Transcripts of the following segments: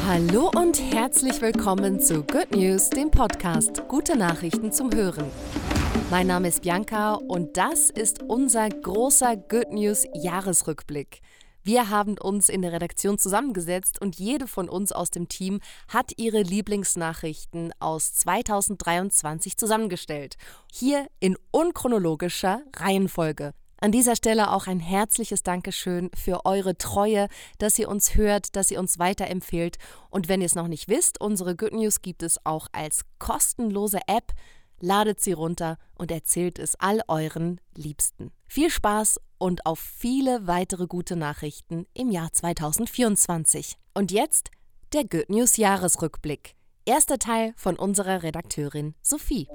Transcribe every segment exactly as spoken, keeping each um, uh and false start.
Hallo und herzlich willkommen zu Good News, dem Podcast Gute Nachrichten zum Hören. Mein Name ist Bianca und das ist unser großer Good News Jahresrückblick. Wir haben uns in der Redaktion zusammengesetzt und jede von uns aus dem Team hat ihre Lieblingsnachrichten aus zweitausenddreiundzwanzig zusammengestellt. Hier in unchronologischer Reihenfolge. An dieser Stelle auch ein herzliches Dankeschön für eure Treue, dass ihr uns hört, dass ihr uns weiterempfehlt. Und wenn ihr es noch nicht wisst, unsere Good News gibt es auch als kostenlose App. Ladet sie runter und erzählt es all euren Liebsten. Viel Spaß und auf viele weitere gute Nachrichten im Jahr zweitausendvierundzwanzig. Und jetzt der Good News Jahresrückblick. Erster Teil von unserer Redakteurin Sophie.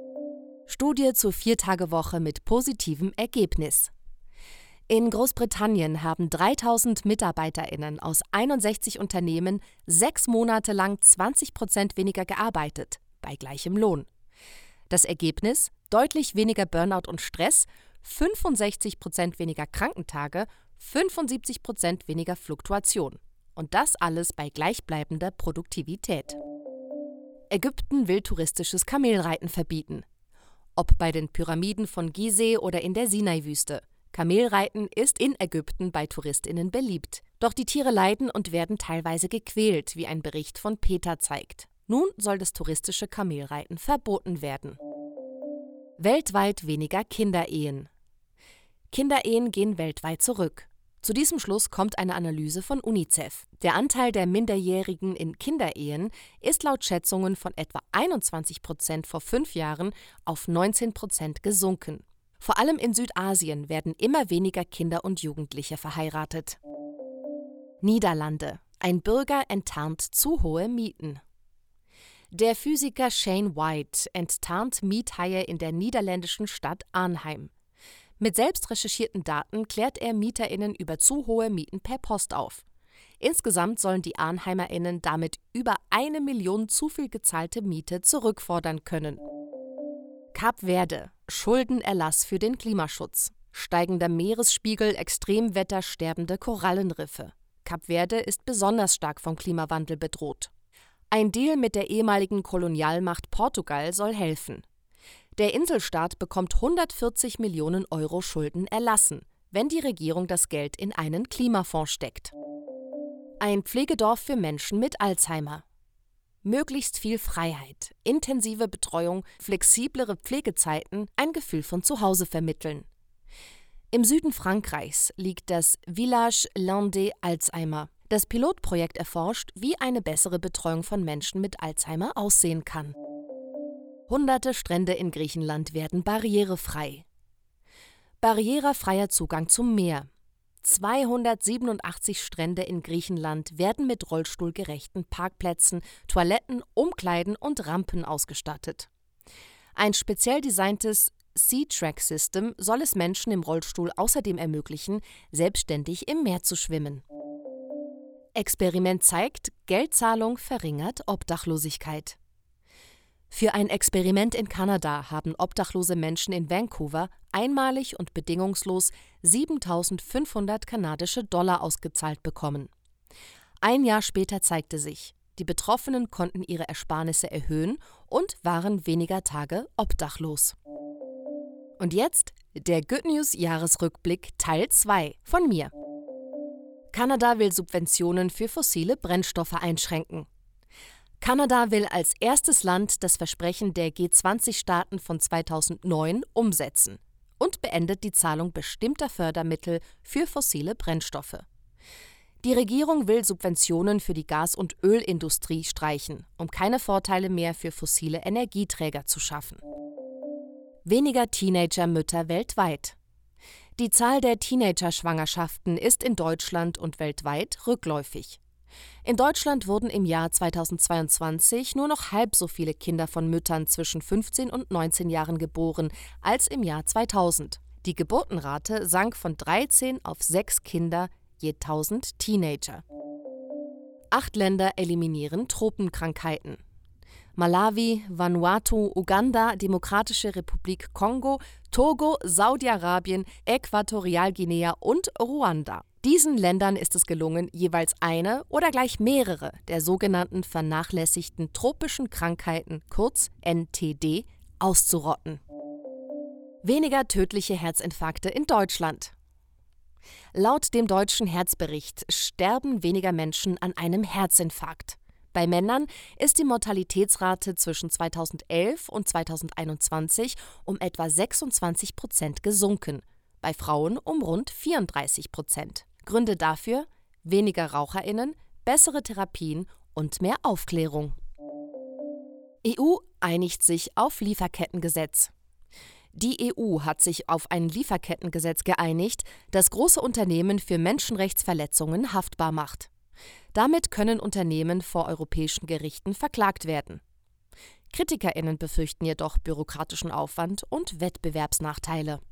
Studie zur Viertagewoche mit positivem Ergebnis. In Großbritannien haben dreitausend MitarbeiterInnen aus einundsechzig Unternehmen sechs Monate lang zwanzig Prozent weniger gearbeitet, bei gleichem Lohn. Das Ergebnis? Deutlich weniger Burnout und Stress, fünfundsechzig Prozent weniger Krankentage, fünfundsiebzig Prozent weniger Fluktuation. Und das alles bei gleichbleibender Produktivität. Ägypten will touristisches Kamelreiten verbieten. Ob bei den Pyramiden von Gizeh oder in der Sinai-Wüste. Kamelreiten ist in Ägypten bei TouristInnen beliebt. Doch die Tiere leiden und werden teilweise gequält, wie ein Bericht von Peter zeigt. Nun soll das touristische Kamelreiten verboten werden. Weltweit weniger Kinderehen. Kinderehen gehen weltweit zurück. Zu diesem Schluss kommt eine Analyse von UNICEF. Der Anteil der Minderjährigen in Kinderehen ist laut Schätzungen von etwa einundzwanzig Prozent vor fünf Jahren auf neunzehn Prozent gesunken. Vor allem in Südasien werden immer weniger Kinder und Jugendliche verheiratet. Niederlande. Ein Bürger enttarnt zu hohe Mieten. Der Physiker Shane White enttarnt Miethaie in der niederländischen Stadt Arnhem. Mit selbst recherchierten Daten klärt er MieterInnen über zu hohe Mieten per Post auf. Insgesamt sollen die ArnheimerInnen damit über eine Million zu viel gezahlte Miete zurückfordern können. Kap Verde. Schuldenerlass für den Klimaschutz. Steigender Meeresspiegel, Extremwetter, sterbende Korallenriffe. Kap Verde ist besonders stark vom Klimawandel bedroht. Ein Deal mit der ehemaligen Kolonialmacht Portugal soll helfen. Der Inselstaat bekommt hundertvierzig Millionen Euro Schulden erlassen, wenn die Regierung das Geld in einen Klimafonds steckt. Ein Pflegedorf für Menschen mit Alzheimer. Möglichst viel Freiheit, intensive Betreuung, flexiblere Pflegezeiten, ein Gefühl von Zuhause vermitteln. Im Süden Frankreichs liegt das Village Landais Alzheimer. Das Pilotprojekt erforscht, wie eine bessere Betreuung von Menschen mit Alzheimer aussehen kann. Hunderte Strände in Griechenland werden barrierefrei. Barrierefreier Zugang zum Meer. zweihundertsiebenundachtzig Strände in Griechenland werden mit rollstuhlgerechten Parkplätzen, Toiletten, Umkleiden und Rampen ausgestattet. Ein speziell designtes Sea-Track-System soll es Menschen im Rollstuhl außerdem ermöglichen, selbstständig im Meer zu schwimmen. Experiment zeigt, Geldzahlung verringert Obdachlosigkeit. Für ein Experiment in Kanada haben obdachlose Menschen in Vancouver einmalig und bedingungslos siebentausendfünfhundert kanadische Dollar ausgezahlt bekommen. Ein Jahr später zeigte sich, die Betroffenen konnten ihre Ersparnisse erhöhen und waren weniger Tage obdachlos. Und jetzt der Good News Jahresrückblick Teil zwei von mir. Kanada will Subventionen für fossile Brennstoffe einschränken. Kanada will als erstes Land das Versprechen der G zwanzig Staaten von zweitausendneun umsetzen und beendet die Zahlung bestimmter Fördermittel für fossile Brennstoffe. Die Regierung will Subventionen für die Gas- und Ölindustrie streichen, um keine Vorteile mehr für fossile Energieträger zu schaffen. Weniger Teenager-Mütter weltweit. Die Zahl der Teenager-Schwangerschaften ist in Deutschland und weltweit rückläufig. In Deutschland wurden im Jahr zweitausendzweiundzwanzig nur noch halb so viele Kinder von Müttern zwischen fünfzehn und neunzehn Jahren geboren als im Jahr zweitausend. Die Geburtenrate sank von dreizehn auf sechs Kinder je tausend Teenager. Acht Länder eliminieren Tropenkrankheiten. Malawi, Vanuatu, Uganda, Demokratische Republik Kongo, Togo, Saudi-Arabien, Äquatorialguinea und Ruanda. Diesen Ländern ist es gelungen, jeweils eine oder gleich mehrere der sogenannten vernachlässigten tropischen Krankheiten, kurz N T D, auszurotten. Weniger tödliche Herzinfarkte in Deutschland. Laut dem Deutschen Herzbericht sterben weniger Menschen an einem Herzinfarkt. Bei Männern ist die Mortalitätsrate zwischen zweitausendelf und zweitausendeinundzwanzig um etwa sechsundzwanzig Prozent gesunken, bei Frauen um rund vierunddreißig Prozent. Gründe dafür: weniger RaucherInnen, bessere Therapien und mehr Aufklärung. E U einigt sich auf Lieferkettengesetz. Die E U hat sich auf ein Lieferkettengesetz geeinigt, das große Unternehmen für Menschenrechtsverletzungen haftbar macht. Damit können Unternehmen vor europäischen Gerichten verklagt werden. KritikerInnen befürchten jedoch bürokratischen Aufwand und Wettbewerbsnachteile.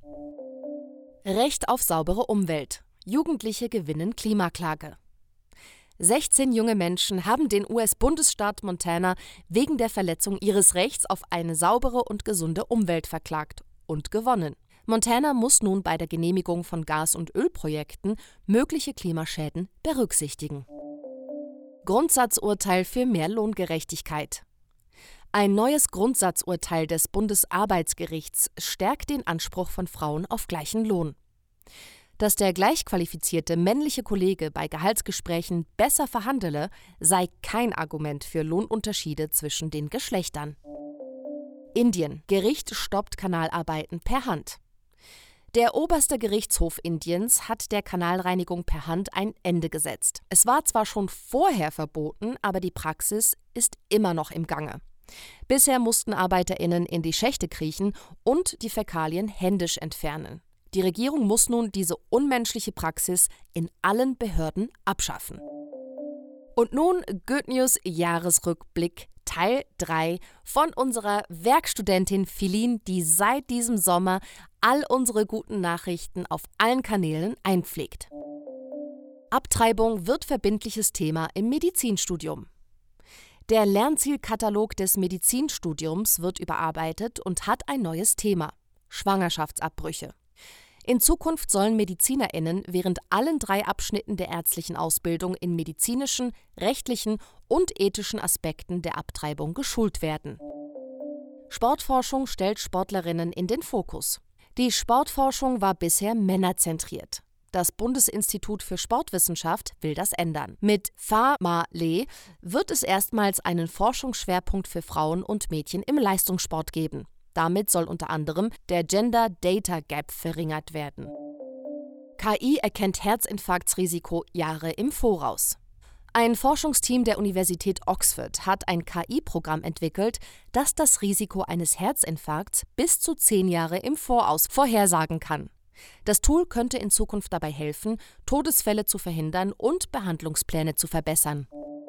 Recht auf saubere Umwelt. Jugendliche gewinnen Klimaklage. sechzehn junge Menschen haben den U S-Bundesstaat Montana wegen der Verletzung ihres Rechts auf eine saubere und gesunde Umwelt verklagt und gewonnen. Montana muss nun bei der Genehmigung von Gas- und Ölprojekten mögliche Klimaschäden berücksichtigen. Grundsatzurteil für mehr Lohngerechtigkeit. Ein neues Grundsatzurteil des Bundesarbeitsgerichts stärkt den Anspruch von Frauen auf gleichen Lohn. Dass der gleichqualifizierte männliche Kollege bei Gehaltsgesprächen besser verhandele, sei kein Argument für Lohnunterschiede zwischen den Geschlechtern. Indien. Gericht stoppt Kanalarbeiten per Hand. Der oberste Gerichtshof Indiens hat der Kanalreinigung per Hand ein Ende gesetzt. Es war zwar schon vorher verboten, aber die Praxis ist immer noch im Gange. Bisher mussten ArbeiterInnen in die Schächte kriechen und die Fäkalien händisch entfernen. Die Regierung muss nun diese unmenschliche Praxis in allen Behörden abschaffen. Und nun Good News Jahresrückblick Teil drei von unserer Werkstudentin Philin, die seit diesem Sommer all unsere guten Nachrichten auf allen Kanälen einpflegt. Abtreibung wird verbindliches Thema im Medizinstudium. Der Lernzielkatalog des Medizinstudiums wird überarbeitet und hat ein neues Thema: Schwangerschaftsabbrüche. In Zukunft sollen MedizinerInnen während allen drei Abschnitten der ärztlichen Ausbildung in medizinischen, rechtlichen und ethischen Aspekten der Abtreibung geschult werden. Sportforschung stellt Sportlerinnen in den Fokus. Die Sportforschung war bisher männerzentriert. Das Bundesinstitut für Sportwissenschaft will das ändern. Mit PharmaLe wird es erstmals einen Forschungsschwerpunkt für Frauen und Mädchen im Leistungssport geben. Damit soll unter anderem der Gender Data Gap verringert werden. K I erkennt Herzinfarktsrisiko Jahre im Voraus. Ein Forschungsteam der Universität Oxford hat ein K I-Programm entwickelt, das das Risiko eines Herzinfarkts bis zu zehn Jahre im Voraus vorhersagen kann. Das Tool könnte in Zukunft dabei helfen, Todesfälle zu verhindern und Behandlungspläne zu verbessern.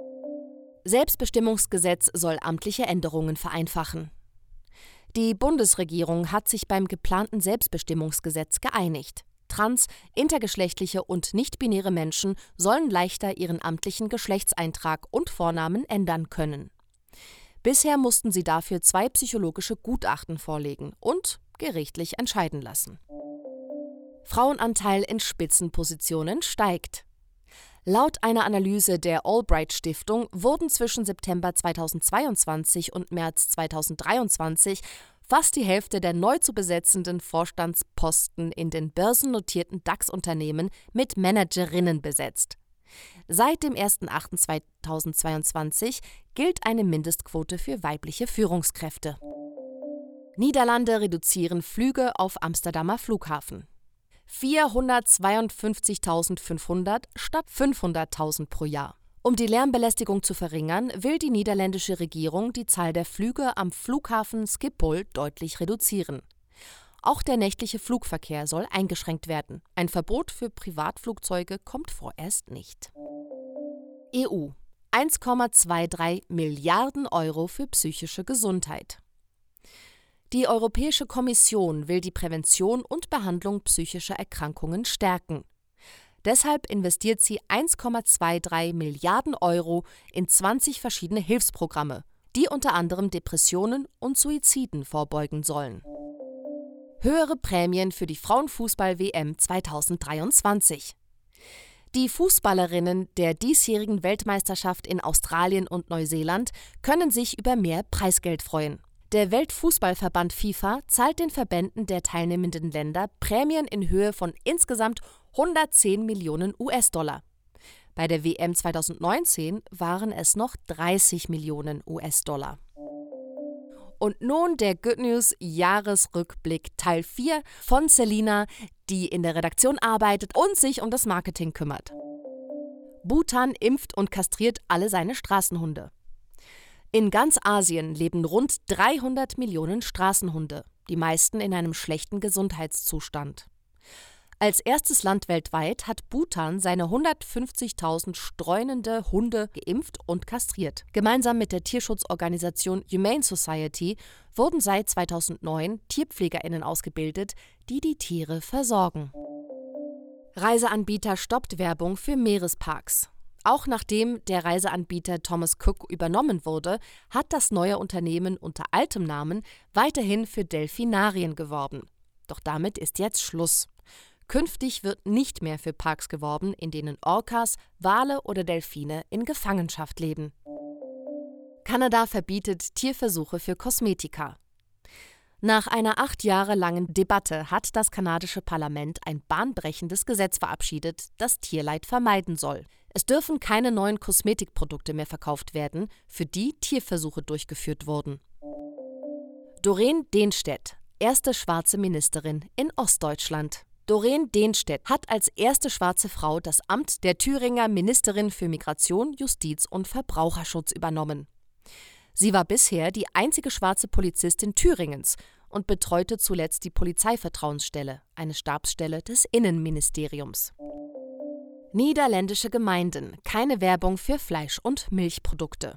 Selbstbestimmungsgesetz soll amtliche Änderungen vereinfachen. Die Bundesregierung hat sich beim geplanten Selbstbestimmungsgesetz geeinigt. Trans-, intergeschlechtliche und nicht-binäre Menschen sollen leichter ihren amtlichen Geschlechtseintrag und Vornamen ändern können. Bisher mussten sie dafür zwei psychologische Gutachten vorlegen und gerichtlich entscheiden lassen. Frauenanteil in Spitzenpositionen steigt. Laut einer Analyse der Albright-Stiftung wurden zwischen September zweitausendzweiundzwanzig und März zweitausenddreiundzwanzig fast die Hälfte der neu zu besetzenden Vorstandsposten in den börsennotierten DAX-Unternehmen mit Managerinnen besetzt. Seit dem ersten achten zweitausendzweiundzwanzig gilt eine Mindestquote für weibliche Führungskräfte. Niederlande reduzieren Flüge auf Amsterdamer Flughafen. vierhundertzweiundfünfzigtausendfünfhundert statt fünfhunderttausend pro Jahr. Um die Lärmbelästigung zu verringern, will die niederländische Regierung die Zahl der Flüge am Flughafen Schiphol deutlich reduzieren. Auch der nächtliche Flugverkehr soll eingeschränkt werden. Ein Verbot für Privatflugzeuge kommt vorerst nicht. E U: eins Komma dreiundzwanzig Milliarden Euro für psychische Gesundheit. Die Europäische Kommission will die Prävention und Behandlung psychischer Erkrankungen stärken. Deshalb investiert sie eins Komma dreiundzwanzig Milliarden Euro in zwanzig verschiedene Hilfsprogramme, die unter anderem Depressionen und Suiziden vorbeugen sollen. Höhere Prämien für die Frauenfußball-W M zweitausenddreiundzwanzig. Die Fußballerinnen der diesjährigen Weltmeisterschaft in Australien und Neuseeland können sich über mehr Preisgeld freuen. Der Weltfußballverband FIFA zahlt den Verbänden der teilnehmenden Länder Prämien in Höhe von insgesamt hundertzehn Millionen US-Dollar. Bei der W M zweitausendneunzehn waren es noch dreißig Millionen US-Dollar. Und nun der Good News Jahresrückblick Teil vier von Selina, die in der Redaktion arbeitet und sich um das Marketing kümmert. Bhutan impft und kastriert alle seine Straßenhunde. In ganz Asien leben rund dreihundert Millionen Straßenhunde, die meisten in einem schlechten Gesundheitszustand. Als erstes Land weltweit hat Bhutan seine hundertfünfzigtausend streunende Hunde geimpft und kastriert. Gemeinsam mit der Tierschutzorganisation Humane Society wurden seit zweitausendneun TierpflegerInnen ausgebildet, die die Tiere versorgen. Reiseanbieter stoppt Werbung für Meeresparks. Auch nachdem der Reiseanbieter Thomas Cook übernommen wurde, hat das neue Unternehmen unter altem Namen weiterhin für Delfinarien geworben. Doch damit ist jetzt Schluss. Künftig wird nicht mehr für Parks geworben, in denen Orcas, Wale oder Delfine in Gefangenschaft leben. Kanada verbietet Tierversuche für Kosmetika. Nach einer acht Jahre langen Debatte hat das kanadische Parlament ein bahnbrechendes Gesetz verabschiedet, das Tierleid vermeiden soll. Es dürfen keine neuen Kosmetikprodukte mehr verkauft werden, für die Tierversuche durchgeführt wurden. Doreen Dehnstedt, erste schwarze Ministerin in Ostdeutschland. Doreen Dehnstedt hat als erste schwarze Frau das Amt der Thüringer Ministerin für Migration, Justiz und Verbraucherschutz übernommen. Sie war bisher die einzige schwarze Polizistin Thüringens und betreute zuletzt die Polizeivertrauensstelle, eine Stabsstelle des Innenministeriums. Niederländische Gemeinden, keine Werbung für Fleisch- und Milchprodukte.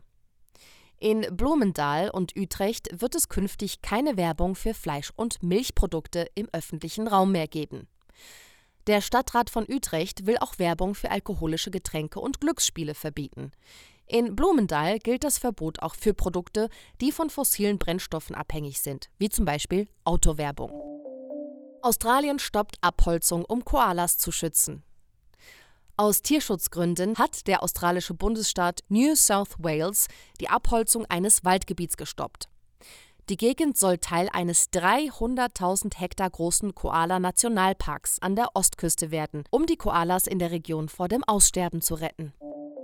In Bloemendaal und Utrecht wird es künftig keine Werbung für Fleisch- und Milchprodukte im öffentlichen Raum mehr geben. Der Stadtrat von Utrecht will auch Werbung für alkoholische Getränke und Glücksspiele verbieten. In Bloemendaal gilt das Verbot auch für Produkte, die von fossilen Brennstoffen abhängig sind, wie zum Beispiel Autowerbung. Australien stoppt Abholzung, um Koalas zu schützen. Aus Tierschutzgründen hat der australische Bundesstaat New South Wales die Abholzung eines Waldgebiets gestoppt. Die Gegend soll Teil eines dreihunderttausend Hektar großen Koala-Nationalparks an der Ostküste werden, um die Koalas in der Region vor dem Aussterben zu retten.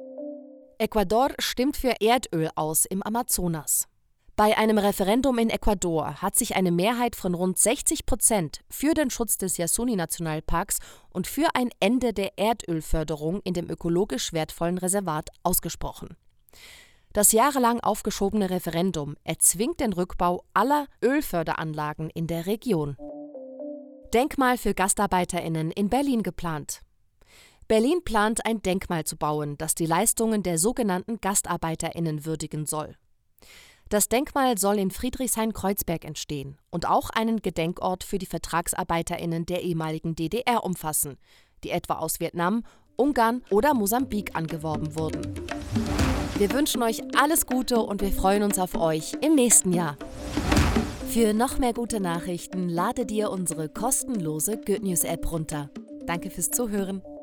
Ecuador stimmt für Erdöl aus im Amazonas. Bei einem Referendum in Ecuador hat sich eine Mehrheit von rund sechzig Prozent für den Schutz des Yasuni-Nationalparks und für ein Ende der Erdölförderung in dem ökologisch wertvollen Reservat ausgesprochen. Das jahrelang aufgeschobene Referendum erzwingt den Rückbau aller Ölförderanlagen in der Region. Denkmal für GastarbeiterInnen in Berlin geplant. Berlin plant, ein Denkmal zu bauen, das die Leistungen der sogenannten GastarbeiterInnen würdigen soll. Das Denkmal soll in Friedrichshain-Kreuzberg entstehen und auch einen Gedenkort für die VertragsarbeiterInnen der ehemaligen D D R umfassen, die etwa aus Vietnam, Ungarn oder Mosambik angeworben wurden. Wir wünschen euch alles Gute und wir freuen uns auf euch im nächsten Jahr. Für noch mehr gute Nachrichten lade dir unsere kostenlose Good News App runter. Danke fürs Zuhören.